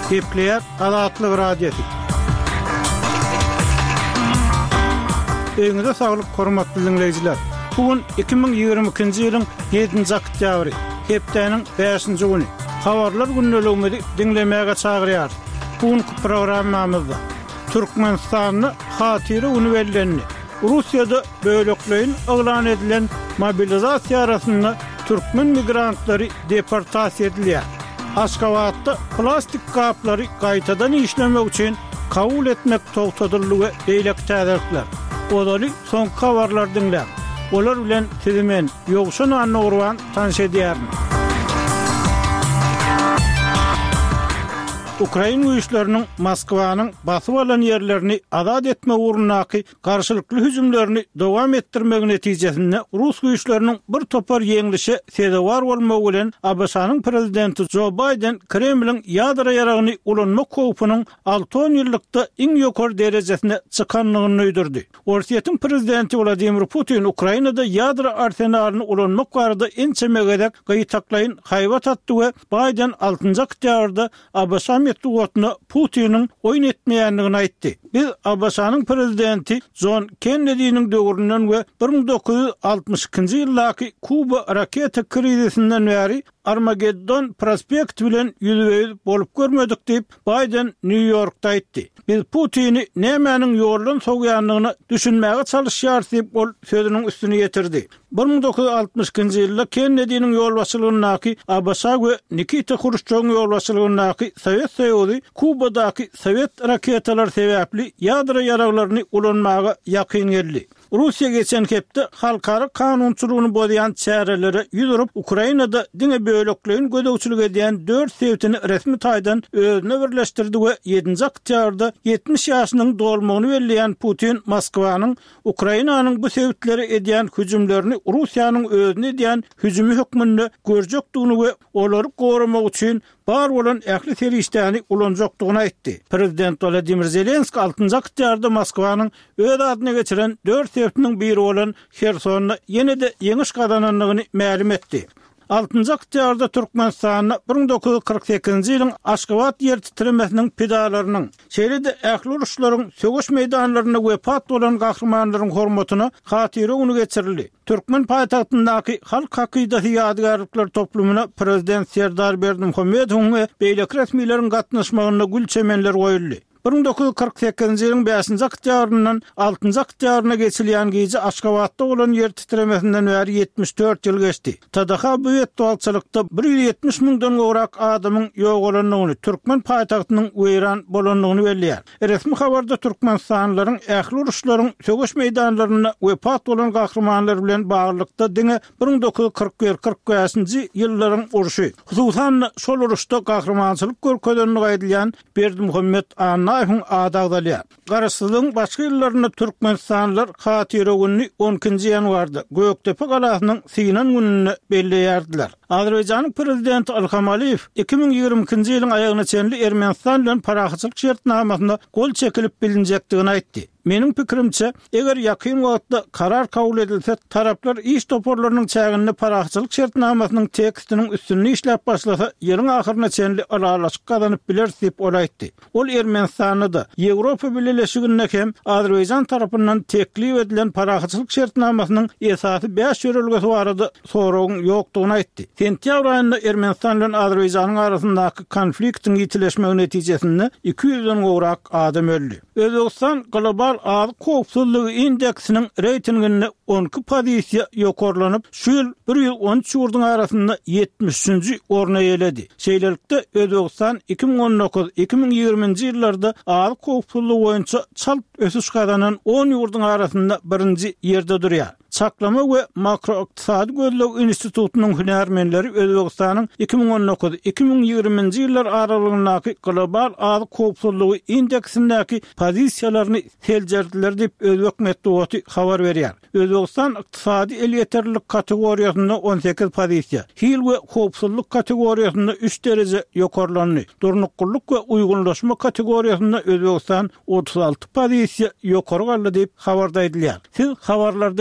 Kepler Adatlyk radiosu. Öňüňizde saglyk, hormatly dinleýijiler. Bugün 2022-nji ýylyň 7-nji oktýabry, hepdeniň 5-nji güni. Habarlar günnäligini dinlemäge çagyrýar. Bugünkü programmamyzda Türkmenistanyň hatyry uniwerlenni, Russiýada bölekleýin aglan edilen mobilizasiýa arasynda türkmen migrantlary deportasiýa edilýär. Aşgabatda plastik gaplary gaýtadan işlemek üçin kabul etmek togtadylýy beýlek täzelikler. Odaly son habarlar dinlep. Olar bilen sizimen ýogşan anagurwan tanış edýärmi. Ukraina güýçleriniň Moskwanyň basyp alan ýerlerini azad etme uğrundaky garşylykly hüjümlerini dowam etdirmek netijesinde Rus güýçleriniň bir topar ýeňilişe sebäpkär bolmagy bilen ABŞ-nyň prezidenti Joe Biden Kremliň ýadra ýaragyny ulanmak howpunyň 6 ýyllykda iň ýokary derejesine çykanlygyny öýdürdi. Russiýanyň prezidenti Vladimir Putin Ukrainada ýadra arsenalyny ulanmak barada ençemegedek gaýtaklaýyn haýbat atdy we Biden 6-njy oktýabrda ABŞ metduatna Putin'in oyun etmeýändigini aýtdy. Biz ABŞ-nyň prezidenti John Kennedy'nin döwründen we 1962-nji ýyldaky Kuba raketa krizisinden bäri Armageddon prospekti bilen ýüzüňiz bolup görmedik diýip Biden New York'ta aýtdy. Biz Putin'i nämäniň ýoldan sogýanlygyny düşünmäge çalışýar diýip bol sözüniň üstüne ýetirdi. 1962-nji ýylda Kennedy'nin ýolbaşçylygyndaky ABŞ we Nikita Khrushchevň ýolbaşçylygyndaky Sowet Soýuzy Kubadaky Sowet raketalar sebäpli ýadra ýaraglaryny ulanmaga ýakyn geldi. Russiýa geçen hepde halkara kanunçylygyny bozaýan çärelere ýüzüp Ukrainada diňe bölekleýin gödäwçilik edýän 4 sebitini resmi taýdan özüne birleşdirdi we 7-nji oktýabrda 70 ýaşynyň dolmagyny belleýän Putin Moskwanyň Ukrainanyň bu sebitleri edýän hüjümlerini Russiýanyň özüne edýän hüjümi hökmünde görjekdigini we olary goramak üçin bar bolan ähli serişdäni ulanjakdygyny aýtdy. Prezident Volodymyr Zelenski 6-njy oktýabrda Moskwanyň öz adyna geçiren 4 sebitiniň biri bolan Hersonda ýene-de ýeňiş gazananlygyny ma'lum etdi. 6-njy oktýabrda Türkmenistanyň 1948-nji ýylyň Aşgabat ýer titremesiniň pedalarynyň şeýle-de ähli uruşlaryň sögüş meýdanlaryna wepat bolan gahrmanlaryň hormatyna hatyry uny geçirildi. Türkmen paýtagtyndaky halk hakydasy ýadgarlyklar toplumuna prezident Serdar Berdimuhammedow we beýlek resmiýlerin gatnaşmagyna gül çemenler goýuldy. 1948-nji ýylyň 5-nji oktýabryndan 6-njy oktýabryna geçilýän gece Aşgabatda bolan ýer titremesinden bäri 74 ýyl geçdi. Tadaha bu ýetdiwçylykda 170 000-dan gowrak adamyň ýok bolanlygyny, Türkmen paýtagtynyň weýran bolanlygyny belleýär. Resmi habarda Türkmenistanlylaryň ähli uruşlaryň sögüş meýdanlaryna wepat bolan gahrmanlar bilen baglykda diňe 1941-45-nji ýyllaryň uruşy. Hususan şol uruşda gahrmançylyk görkezlenigi aýdylýan Berdimuhammed adagdalya. Garaşsyzyň başga ýyllaryna Türkmenistanlylar hatyry günni 10-njy ýanwarda Göktepe galasynyň Sinan gününi belleýärdiler. Azerbaýjanyň prezidenti Ilham Aliýew 2022-nji ýylyň aýagyna çenli Ermenistan bilen parahatçylyk şertnamasyna gol çekilip bilinjekdigini aýtdy. Meniň pikirimçe, eger ýakyn wagtda karar kabul edilse, taraplar iş toporlarynyň çägini parahatçylyk şertnamasynyň tekstiniň üstünde işläp başlasa, ýylyň ahyryna çenli alalaşyk gazanyp biler diýip olaýtdy. Ol Ermenistanyny da Ýewropa Birleşigine hem Azerbaýjan tarapyndan teklip edilen parahatçylyk şertnamasynyň esasy 5 ýörelgesi barada soragyň ýokdugyny aýtdy. Sentýabr aýynda Ermenistan bilen Azerbaýjanyň arasyndaky konfliktiň ýitileşmegi netijesinde 200-den gowrak adam öldü. Özbegistan global Ağ Howpsuzlygy indeksiniň reytinginde 12 pozisiýa ýokarlanyp, şu ýyl 113 ýurduň arasynda 73-nji orna ýeledi. Şeýlelikde Özbegistan 2019-2020-nji ýyllarda ağ howpsuzlygy boýunça çalp ösüş gazanan 10 ýurduň arasynda 1-nji ýerde durýar. Saklama we Makroiqtisadi Gözleg Institutunyň hünärmenleri Özbegistanyň 2019-2020-nji ýyllar aralygyndaky global ağ howpsuzlygy indeksindäki pozisiýalaryny seljerdiler diýip Özbek metduaty habar berýär. Özbegistan iqtisadi elýeterlik kategoriýasynda 18 pozisiýa, hil we howpsuzlyk kategoriýasynda 3 derece ýokarlandy. Durnukullyk we uýgunlaşma kategoriýasynda Özbegistan 36 pozisiýa ýokary galdy diýip habarda edilýär. Siz habarlarda